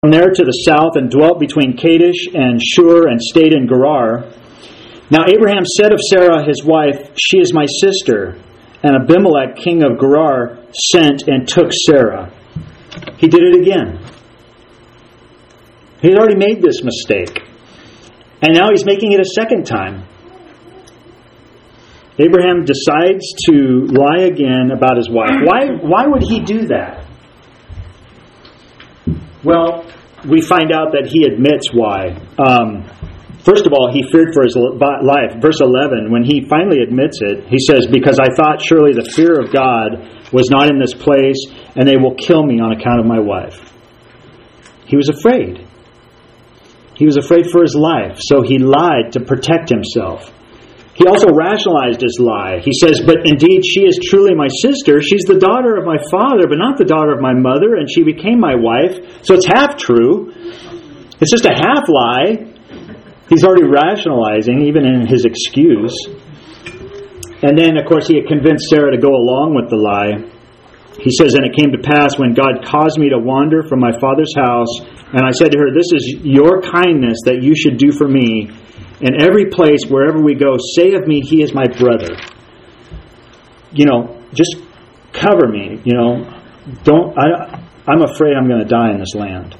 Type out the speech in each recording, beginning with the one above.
from there to the south and dwelt between Kadesh and Shur and stayed in Gerar. Now Abraham said of Sarah his wife, "She is my sister." And Abimelech, king of Gerar, sent and took Sarah. He did it again. He had already made this mistake. And now he's making it a second time. Abraham decides to lie again about his wife. Why would he do that? Well, we find out that he admits why. First of all, he feared for his life. Verse 11, when he finally admits it, he says, "Because I thought surely the fear of God was not in this place, and they will kill me on account of my wife." He was afraid. He was afraid for his life, so he lied to protect himself. He also rationalized his lie. He says, "But indeed she is truly my sister. She's the daughter of my father, but not the daughter of my mother, and she became my wife." So it's half true. It's just a half lie. He's already rationalizing, even in his excuse. And then, of course, he had convinced Sarah to go along with the lie. He says, "And it came to pass when God caused me to wander from my father's house, and I said to her, 'This is your kindness that you should do for me. In every place, wherever we go, say of me, he is my brother.'" Just cover me. I'm afraid I'm going to die in this land.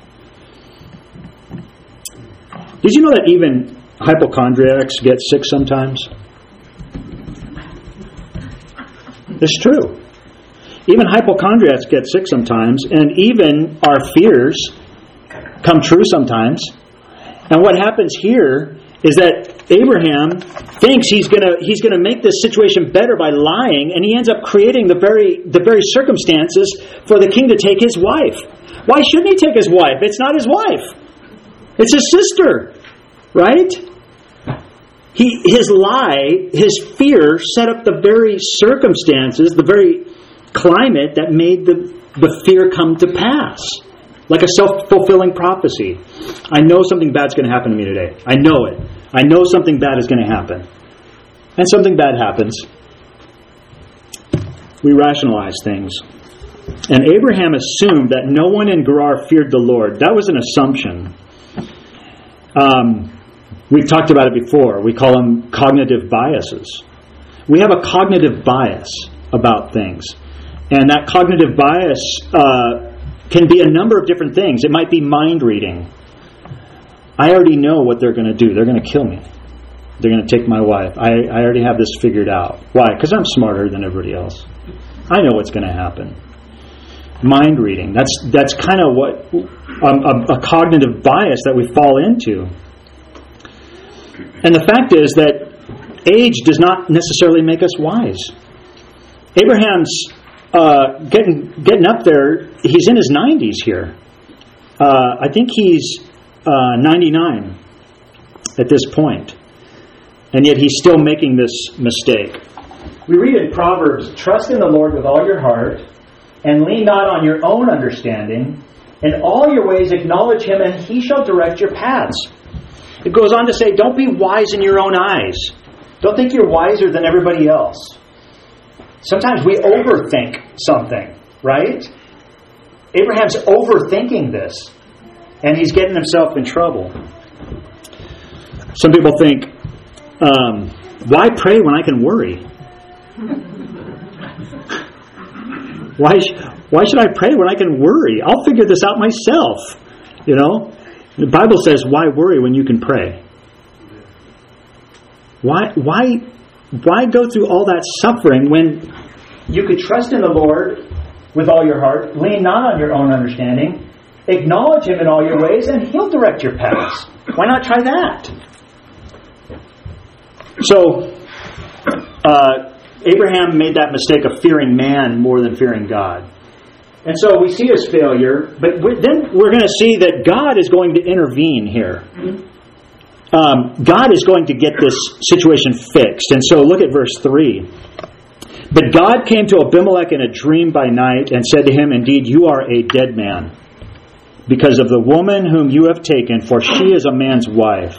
Did you know that even hypochondriacs get sick sometimes? It's true. Even hypochondriacs get sick sometimes, and even our fears come true sometimes. And what happens here is that Abraham thinks he's gonna make this situation better by lying, and he ends up creating the very circumstances for the king to take his wife. Why shouldn't he take his wife? It's not his wife. It's his sister, right? His lie, his fear set up the very circumstances, the very climate that made the fear come to pass. Like a self-fulfilling prophecy. I know something bad's going to happen to me today. I know it. I know something bad is going to happen. And something bad happens. We rationalize things. And Abraham assumed that no one in Gerar feared the Lord. That was an assumption. We've talked about it before. We call them cognitive biases. We have a cognitive bias about things. And that cognitive bias can be a number of different things. It might be mind reading. I already know what they're going to do. They're going to kill me. They're going to take my wife. I already have this figured out. Why? Because I'm smarter than everybody else. I know what's going to happen. Mind reading. That's kind of what a cognitive bias that we fall into. And the fact is that age does not necessarily make us wise. Abraham's getting up there. He's in his 90s here. I think he's 99 at this point. And yet he's still making this mistake. We read in Proverbs, "Trust in the Lord with all your heart, and lean not on your own understanding. In all your ways acknowledge him, and he shall direct your paths." It goes on to say, don't be wise in your own eyes. Don't think you're wiser than everybody else. Sometimes we overthink something, right? Abraham's overthinking this, and he's getting himself in trouble. Some people think, why pray when I can worry? Why should I pray when I can worry? I'll figure this out myself. The Bible says, why worry when you can pray? Why go through all that suffering when you could trust in the Lord with all your heart, lean not on your own understanding, acknowledge him in all your ways, and he'll direct your paths? Why not try that? So, Abraham made that mistake of fearing man more than fearing God. And so we see his failure, but then we're going to see that God is going to intervene here. God is going to get this situation fixed. And so look at verse 3. "But God came to Abimelech in a dream by night and said to him, 'Indeed, you are a dead man, because of the woman whom you have taken, for she is a man's wife.'"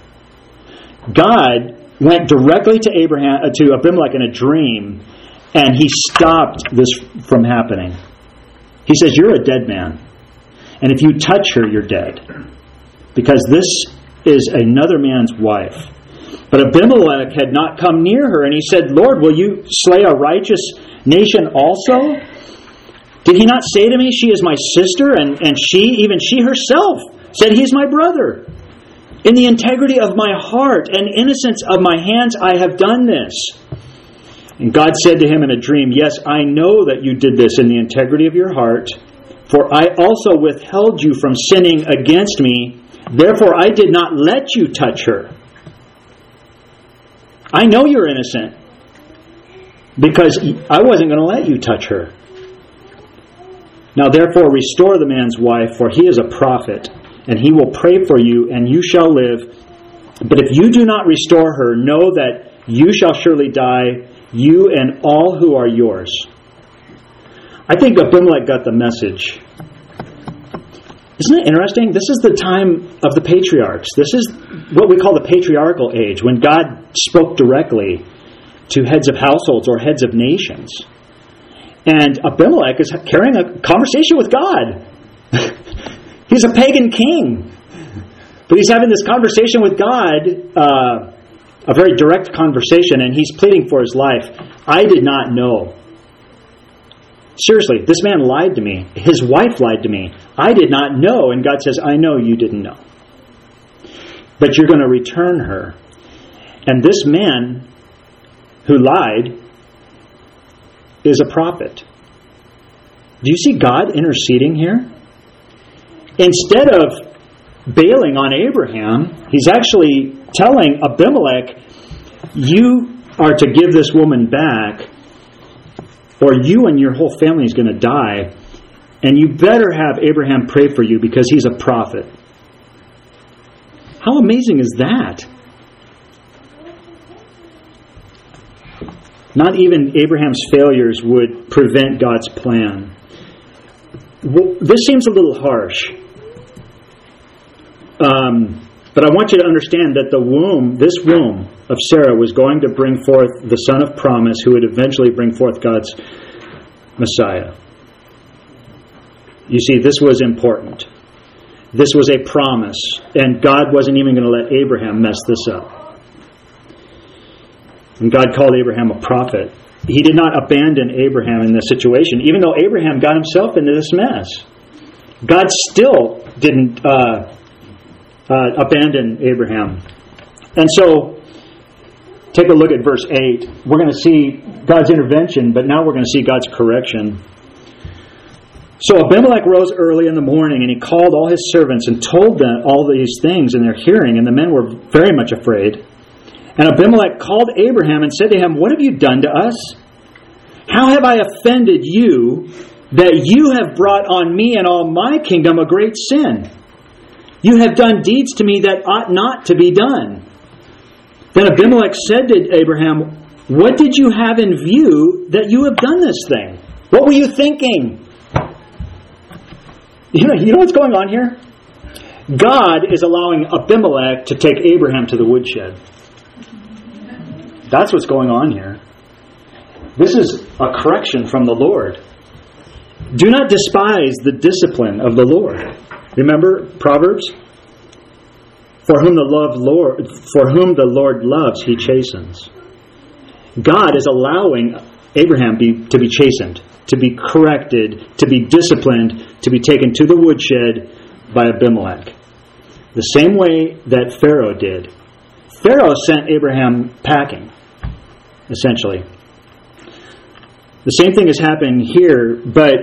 God went directly to Abimelech in a dream, and he stopped this from happening. He says, "You're a dead man." and if you touch her, you're dead. Because this is another man's wife. But Abimelech had not come near her, and he said, Lord, will you slay a righteous nation also? Did he not say to me, she is my sister, and she, even she herself, said, he is my brother. In the integrity of my heart and innocence of my hands I have done this. And God said to him in a dream, yes, I know that you did this in the integrity of your heart, for I also withheld you from sinning against me. Therefore I did not let you touch her. I know you're innocent, because I wasn't going to let you touch her. Now therefore restore the man's wife, for he is a prophet, and he will pray for you, and you shall live. But if you do not restore her, know that you shall surely die, you and all who are yours. I think Abimelech got the message. Isn't it interesting? This is the time of the patriarchs. This is what we call the patriarchal age, when God spoke directly to heads of households or heads of nations. And Abimelech is carrying a conversation with God. He's a pagan king. But he's having this conversation with God, a very direct conversation, and he's pleading for his life. I did not know. Seriously, this man lied to me. His wife lied to me. I did not know. And God says, I know you didn't know. But you're going to return her. And this man who lied is a prophet. Do you see God interceding here? Instead of bailing on Abraham, he's actually telling Abimelech, you are to give this woman back, or you and your whole family is going to die, and you better have Abraham pray for you because he's a prophet. How amazing is that? Not even Abraham's failures would prevent God's plan. Well, this seems a little harsh. But I want you to understand that this womb of Sarah was going to bring forth the son of promise who would eventually bring forth God's Messiah. You see, this was important. This was a promise, and God wasn't even going to let Abraham mess this up. And God called Abraham a prophet. He did not abandon Abraham in this situation, even though Abraham got himself into this mess. God still didn't abandon Abraham. And so, take a look at verse 8. We're going to see God's intervention, but now we're going to see God's correction. So Abimelech rose early in the morning, and he called all his servants and told them all these things in their hearing, and the men were very much afraid. And Abimelech called Abraham and said to him, what have you done to us? How have I offended you that you have brought on me and all my kingdom a great sin? You have done deeds to me that ought not to be done. Then Abimelech said to Abraham, what did you have in view that you have done this thing? What were you thinking? You know what's going on here? God is allowing Abimelech to take Abraham to the woodshed. That's what's going on here. This is a correction from the Lord. Do not despise the discipline of the Lord. Remember Proverbs? For whom the Lord loves, he chastens. God is allowing Abraham to be chastened, to be corrected, to be disciplined, to be taken to the woodshed by Abimelech. The same way that Pharaoh did. Pharaoh sent Abraham packing, essentially. The same thing is happening here, but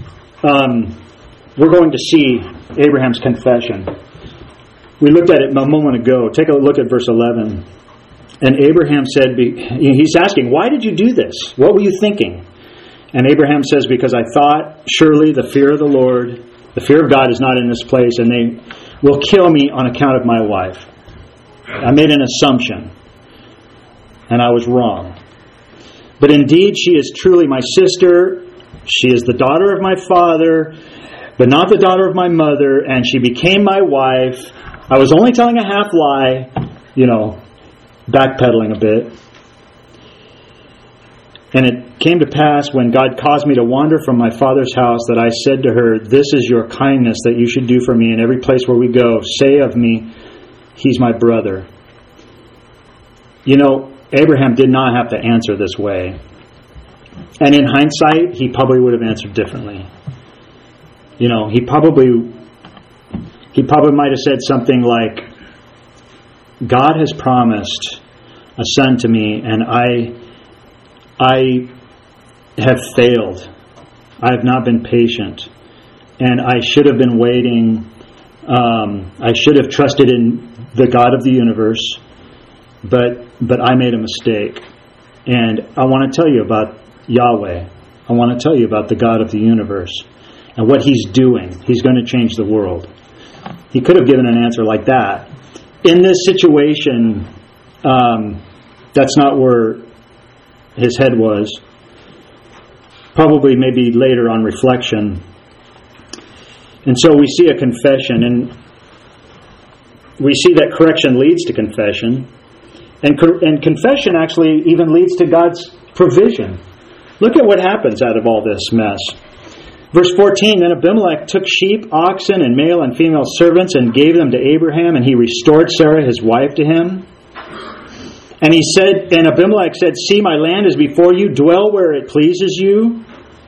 we're going to see Abraham's confession. We looked at it a moment ago. Take a look at verse 11. And Abraham said, he's asking, why did you do this? What were you thinking? And Abraham says, because I thought, surely the fear of the Lord, the fear of God is not in this place, and they will kill me on account of my wife. I made an assumption, and I was wrong. But indeed, she is truly my sister. She is the daughter of my father, but not the daughter of my mother, and she became my wife. I was only telling a half lie, backpedaling a bit. And it came to pass when God caused me to wander from my father's house that I said to her, this is your kindness that you should do for me in every place where we go. Say of me, he's my brother. You know, Abraham did not have to answer this way. And in hindsight, he probably would have answered differently. You know, he probably might have said something like, God has promised a son to me, and I have failed. I have not been patient, and I should have been waiting. I should have trusted in the God of the universe, but I made a mistake. And I want to tell you about Yahweh. I want to tell you about the God of the universe and what He's doing. He's going to change the world. He could have given an answer like that. In this situation, that's not where his head was. Probably maybe later on reflection. And so we see a confession, and we see that correction leads to confession. And confession actually even leads to God's provision. Look at what happens out of all this mess. Verse 14, then Abimelech took sheep, oxen, and male and female servants and gave them to Abraham, and he restored Sarah his wife to him. And he said, and Abimelech said, see, my land is before you, dwell where it pleases you.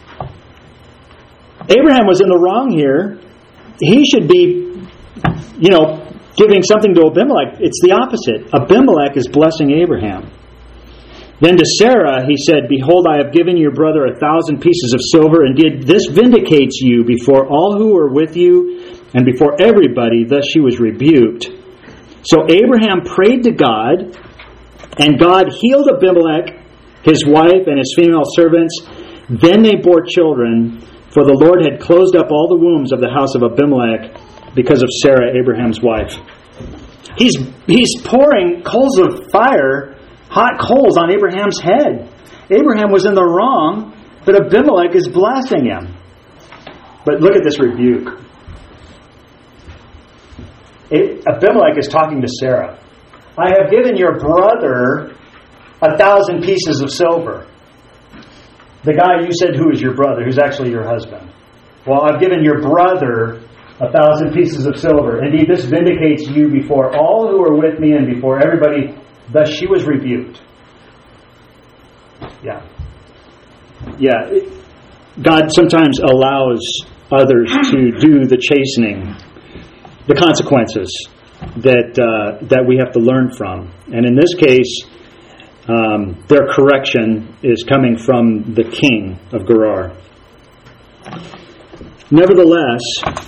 Abraham was in the wrong here. He should be, giving something to Abimelech. It's the opposite. Abimelech is blessing Abraham. Then to Sarah he said, behold, I have given your brother 1,000 pieces of silver, and this vindicates you before all who are with you and before everybody. Thus she was rebuked. So Abraham prayed to God, and God healed Abimelech, his wife, and his female servants. Then they bore children, for the Lord had closed up all the wombs of the house of Abimelech because of Sarah, Abraham's wife. He's pouring coals of fire, hot coals on Abraham's head. Abraham was in the wrong, but Abimelech is blessing him. But look at this rebuke. Abimelech is talking to Sarah. I have given your brother 1,000 pieces of silver. The guy you said who is your brother, who's actually your husband. Well, I've given your brother 1,000 pieces of silver. Indeed, this vindicates you before all who are with me and before everybody. Thus she was rebuked. Yeah. God sometimes allows others to do the chastening, the consequences that we have to learn from. And in this case, their correction is coming from the king of Gerar. Nevertheless,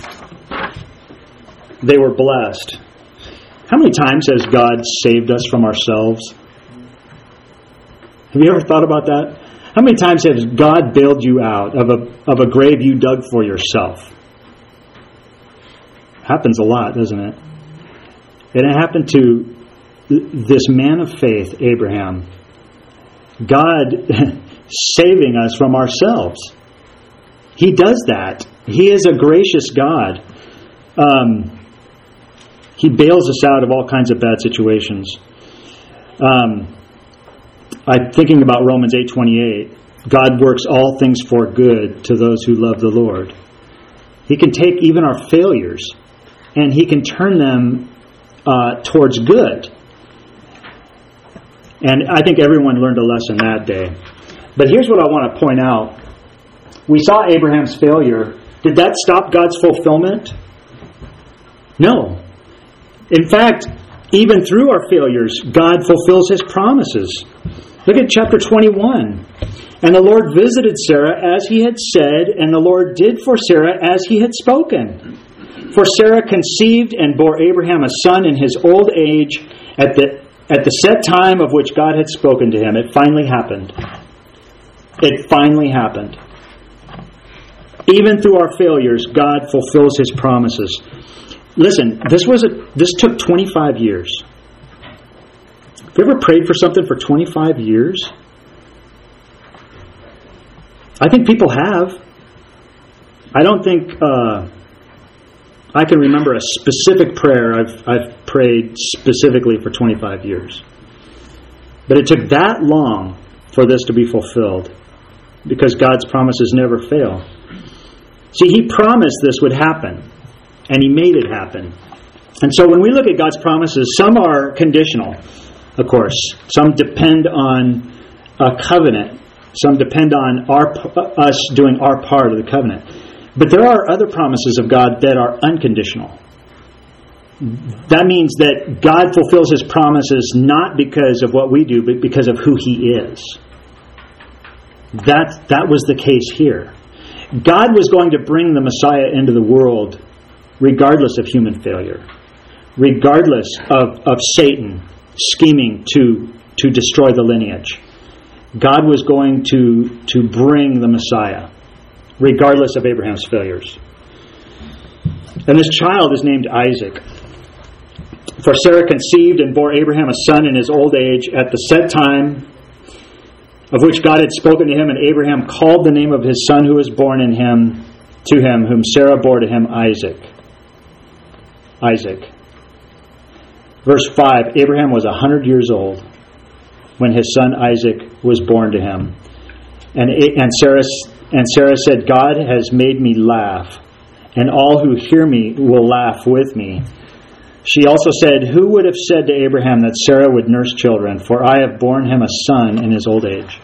they were blessed. How many times has God saved us from ourselves? Have you ever thought about that? How many times has God bailed you out of a grave you dug for yourself? Happens a lot, doesn't it? And it happened to this man of faith, Abraham. God saving us from ourselves. He does that. He is a gracious God. He bails us out of all kinds of bad situations. I'm thinking about Romans 8:28. God works all things for good to those who love the Lord. He can take even our failures and He can turn them towards good. And I think everyone learned a lesson that day. But here's what I want to point out. We saw Abraham's failure. Did that stop God's fulfillment? No. In fact, even through our failures, God fulfills His promises. Look at chapter 21. And the Lord visited Sarah as He had said, and the Lord did for Sarah as He had spoken. For Sarah conceived and bore Abraham a son in his old age at the set time of which God had spoken to him. It finally happened. It finally happened. Even through our failures, God fulfills His promises. Listen, this took 25 years. Have you ever prayed for something for 25 years? I think people have. I don't think I can remember a specific prayer I've prayed specifically for 25 years. But it took that long for this to be fulfilled. because God's promises never fail. See, He promised this would happen, and He made it happen. And so when we look at God's promises, some are conditional, of course. Some depend on a covenant. Some depend on us doing our part of the covenant. But there are other promises of God that are unconditional. That means that God fulfills His promises not because of what we do, but because of who He is. That was the case here. God was going to bring the Messiah into the world regardless of human failure, regardless of Satan scheming to destroy the lineage. God was going to bring the Messiah regardless of Abraham's failures. And this child is named Isaac. For Sarah conceived and bore Abraham a son in his old age at the set time of which God had spoken to him, and Abraham called the name of his son who was born to him, whom Sarah bore to him, Isaac. Isaac. Verse 5, Abraham was 100 years old when his son Isaac was born to him. And Sarah said, God has made me laugh, and all who hear me will laugh with me. She also said, who would have said to Abraham that Sarah would nurse children? For I have borne him a son in his old age.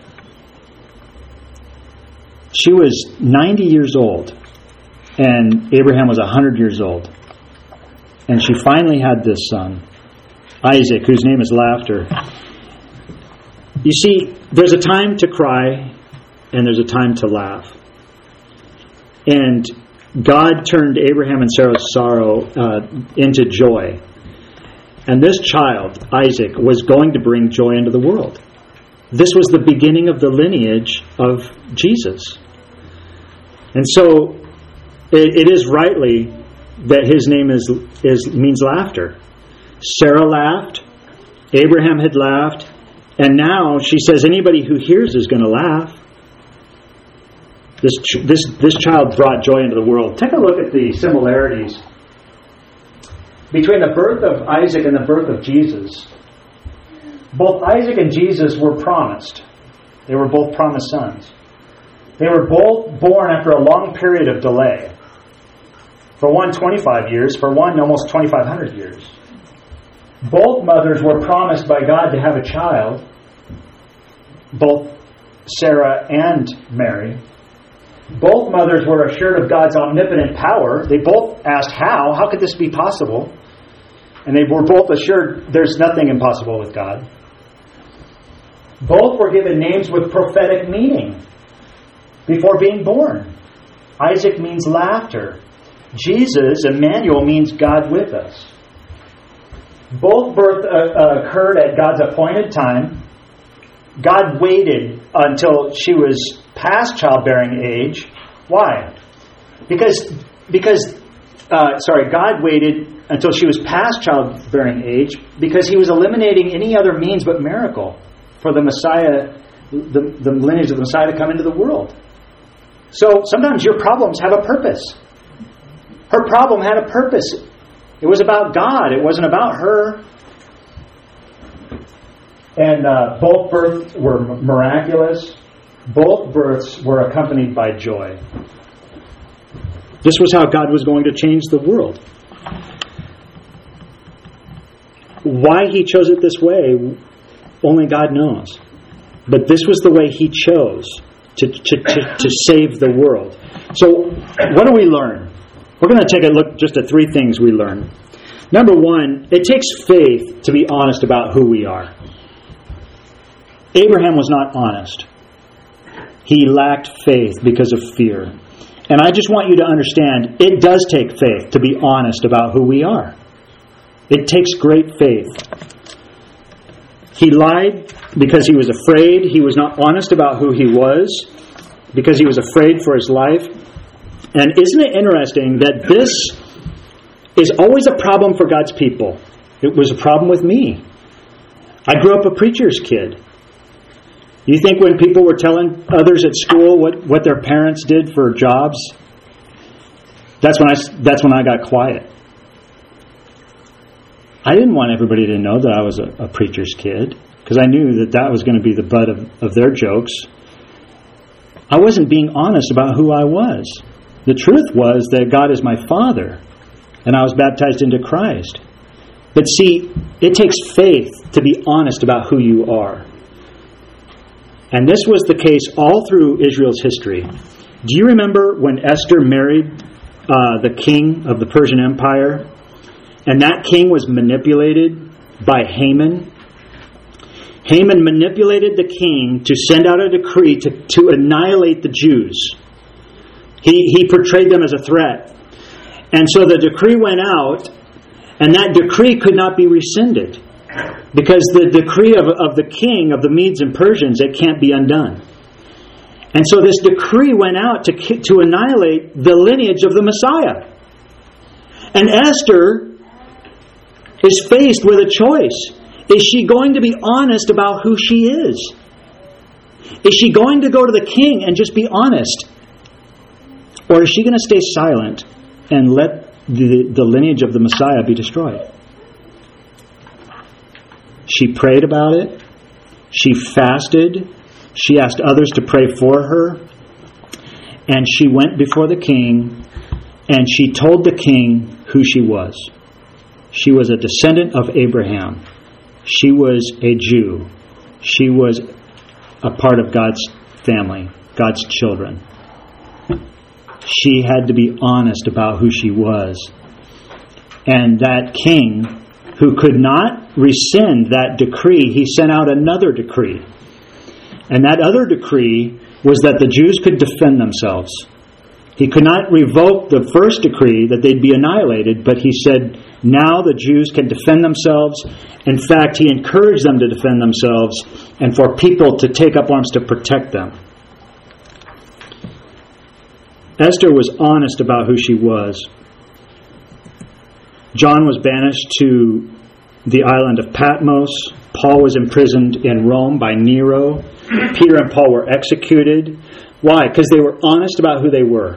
She was 90 years old, and Abraham was 100 years old. And she finally had this son, Isaac, whose name is Laughter. You see, there's a time to cry, and there's a time to laugh. And God turned Abraham and Sarah's sorrow into joy. And this child, Isaac, was going to bring joy into the world. This was the beginning of the lineage of Jesus. And so it is rightly that his name means laughter. Sarah laughed. Abraham had laughed. And now she says anybody who hears is going to laugh. This child brought joy into the world. Take a look at the similarities between the birth of Isaac and the birth of Jesus. Both Isaac and Jesus were promised. They were both promised sons. They were both born after a long period of delay. For one, 25 years. For one, almost 2,500 years. Both mothers were promised by God to have a child. Both Sarah and Mary. Both mothers were assured of God's omnipotent power. They both asked how. How could this be possible? And they were both assured there's nothing impossible with God. Both were given names with prophetic meaning before being born. Isaac means laughter. Jesus, Emmanuel, means God with us. Both births occurred at God's appointed time. God waited until she was past childbearing age. Why? Because God waited until she was past childbearing age because He was eliminating any other means but miracle for the Messiah, the lineage of the Messiah to come into the world. So sometimes your problems have a purpose. Her problem had a purpose. It was about God. It wasn't about her. And both births were miraculous. Both births were accompanied by joy. This was how God was going to change the world. Why He chose it this way, only God knows. But this was the way He chose to save the world. So, what do we learn? We're going to take a look just at three things we learn. Number one, it takes faith to be honest about who we are. Abraham was not honest. He lacked faith because of fear. And I just want you to understand, it does take faith to be honest about who we are. It takes great faith. He lied because he was afraid. He was not honest about who he was because he was afraid for his life. And isn't it interesting that this is always a problem for God's people? It was a problem with me. I grew up a preacher's kid. You think when people were telling others at school what their parents did for jobs, that's when I got quiet. I didn't want everybody to know that I was a preacher's kid because I knew that was going to be the butt of their jokes. I wasn't being honest about who I was. The truth was that God is my Father, and I was baptized into Christ. But see, it takes faith to be honest about who you are. And this was the case all through Israel's history. Do you remember when Esther married the king of the Persian Empire? And that king was manipulated by Haman. Haman manipulated the king to send out a decree to annihilate the Jews. He portrayed them as a threat. And so the decree went out, and that decree could not be rescinded. Because the decree of the king of the Medes and Persians, it can't be undone. And so this decree went out to annihilate the lineage of the Messiah. And Esther is faced with a choice. Is she going to be honest about who she is? Is she going to go to the king and just be honest? Or is she going to stay silent and let the lineage of the Messiah be destroyed? She prayed about it. She fasted. She asked others to pray for her. And she went before the king and she told the king who she was. She was a descendant of Abraham. She was a Jew. She was a part of God's family, God's children. She had to be honest about who she was. And that king, who could not rescind that decree, he sent out another decree. And that other decree was that the Jews could defend themselves. He could not revoke the first decree that they'd be annihilated, but he said, now the Jews can defend themselves. In fact, he encouraged them to defend themselves and for people to take up arms to protect them. Esther was honest about who she was. John was banished to the island of Patmos. Paul was imprisoned in Rome by Nero. Peter and Paul were executed. Why? Because they were honest about who they were.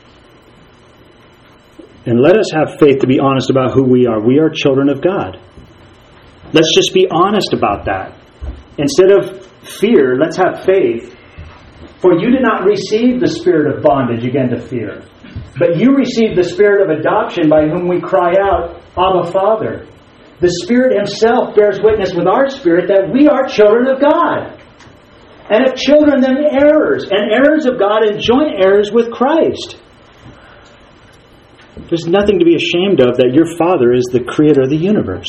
And let us have faith to be honest about who we are. We are children of God. Let's just be honest about that. Instead of fear, let's have faith. For you did not receive the spirit of bondage again to fear, but you received the spirit of adoption by whom we cry out, Abba, Father. The Spirit Himself bears witness with our spirit that we are children of God. And if children, then heirs, and heirs of God and joint heirs with Christ. There's nothing to be ashamed of that your Father is the creator of the universe.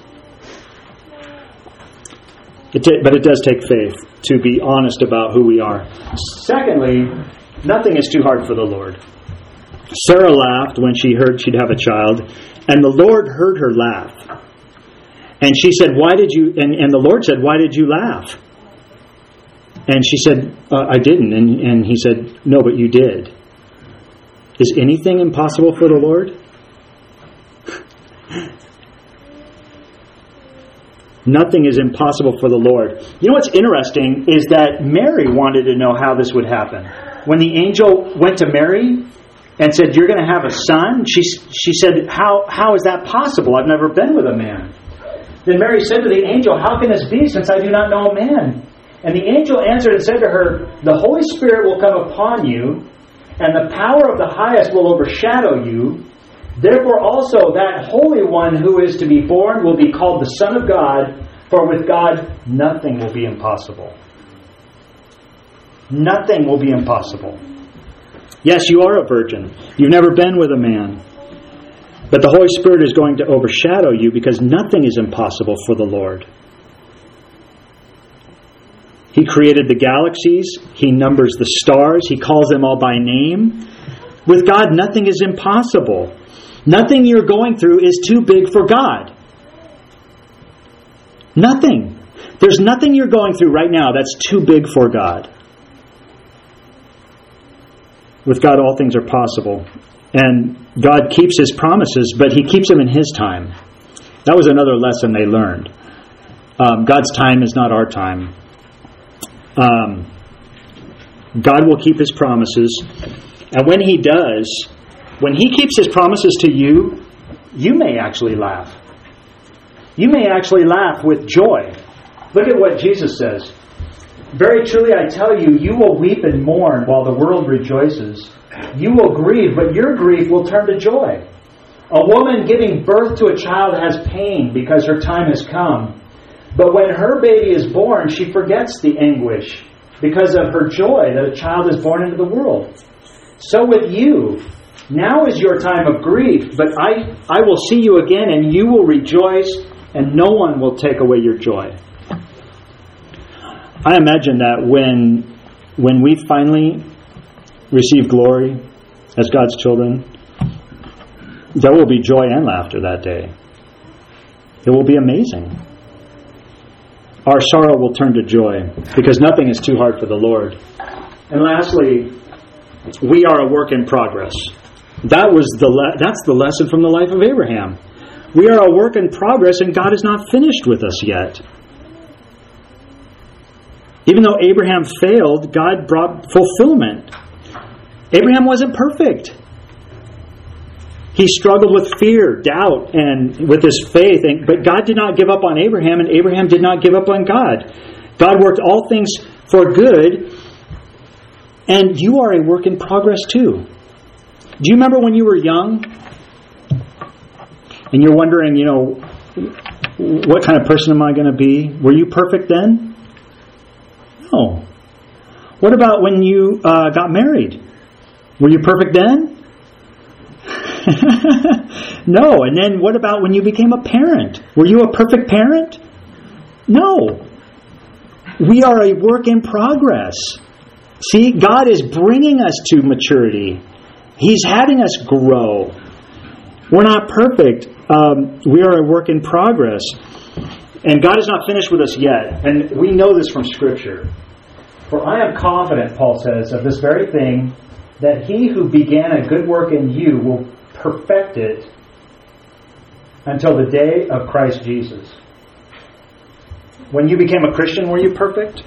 But it does take faith to be honest about who we are. Secondly, nothing is too hard for the Lord. Sarah laughed when she heard she'd have a child, and the Lord heard her laugh. And she said, why did you, and the Lord said, why did you laugh? And she said, I didn't. And He said, no, but you did. Is anything impossible for the Lord? Nothing is impossible for the Lord. You know what's interesting is that Mary wanted to know how this would happen. When the angel went to Mary and said, you're going to have a son, she said, how is that possible? I've never been with a man. Then Mary said to the angel, how can this be since I do not know a man? And the angel answered and said to her, the Holy Spirit will come upon you, and the power of the highest will overshadow you. Therefore also that Holy One who is to be born will be called the Son of God, for with God nothing will be impossible. Nothing will be impossible. Yes, you are a virgin. You've never been with a man. But the Holy Spirit is going to overshadow you because nothing is impossible for the Lord. He created the galaxies. He numbers the stars. He calls them all by name. With God, nothing is impossible. Nothing you're going through is too big for God. Nothing. There's nothing you're going through right now that's too big for God. With God, all things are possible. And God keeps His promises, but He keeps them in His time. That was another lesson they learned. God's time is not our time. God will keep His promises. And when He does, when He keeps His promises to you, you may actually laugh. You may actually laugh with joy. Look at what Jesus says. Very truly I tell you, you will weep and mourn while the world rejoices. You will grieve, but your grief will turn to joy. A woman giving birth to a child has pain because her time has come. But when her baby is born, she forgets the anguish because of her joy that a child is born into the world. So with you, now is your time of grief, but I will see you again, and you will rejoice, and no one will take away your joy. I imagine that when we finally receive glory as God's children, there will be joy and laughter that day. It will be amazing. Our sorrow will turn to joy because nothing is too hard for the Lord. And lastly, we are a work in progress. That's the lesson from the life of Abraham. We are a work in progress, and God is not finished with us yet. Even though Abraham failed, God brought fulfillment. Abraham wasn't perfect. He struggled with fear, doubt, and with his faith. But God did not give up on Abraham, and Abraham did not give up on God. God worked all things for good, and you are a work in progress too. Do you remember when you were young? And you're wondering, what kind of person am I going to be? Were you perfect then? No. What about when you got married? Were you perfect then? No. And then what about when you became a parent? Were you a perfect parent? No. We are a work in progress. See, God is bringing us to maturity. He's having us grow. We're not perfect. We are a work in progress. And God is not finished with us yet. And we know this from Scripture. For I am confident, Paul says, of this very thing, that he who began a good work in you will perfect it until the day of Christ Jesus. When you became a Christian, were you perfect?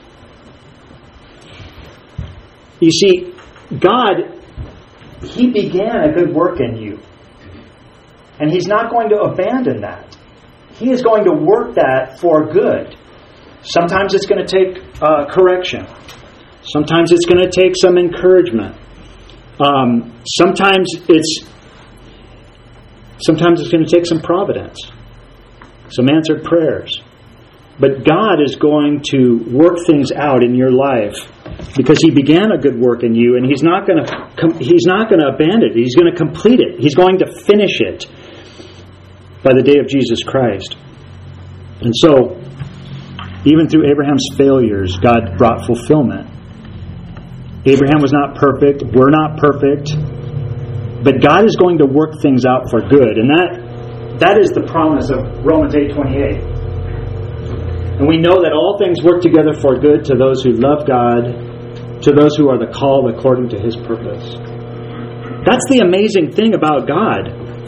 You see, God, He began a good work in you. And He's not going to abandon that. He is going to work that for good. Sometimes it's going to take correction. Sometimes it's going to take some encouragement. Sometimes it's going to take some providence, some answered prayers. But God is going to work things out in your life because He began a good work in you, and He's not going to abandon it. He's going to complete it. He's going to finish it by the day of Jesus Christ. And so, even through Abraham's failures, God brought fulfillment. Abraham was not perfect. We're not perfect. But God is going to work things out for good. And that is the promise of Romans 8:28. And we know that all things work together for good to those who love God, to those who are the called according to His purpose. That's the amazing thing about God.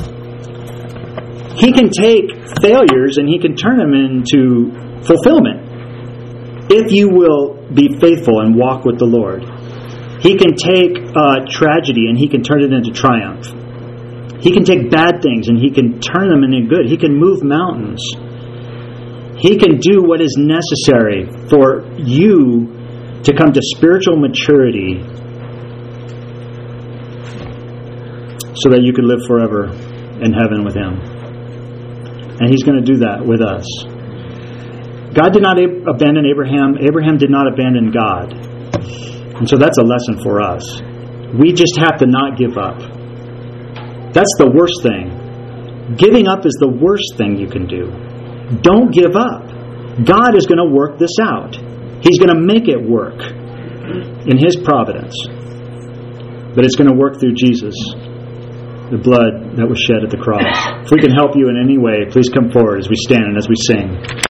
He can take failures and He can turn them into fulfillment if you will be faithful and walk with the Lord. He can take tragedy and He can turn it into triumph. He can take bad things and He can turn them into good. He can move mountains. He can do what is necessary for you to come to spiritual maturity so that you can live forever in heaven with Him. And He's going to do that with us. God did not abandon Abraham. Abraham did not abandon God. And so that's a lesson for us. We just have to not give up. That's the worst thing. Giving up is the worst thing you can do. Don't give up. God is going to work this out. He's going to make it work in His providence. But it's going to work through Jesus, the blood that was shed at the cross. If we can help you in any way, please come forward as we stand and as we sing.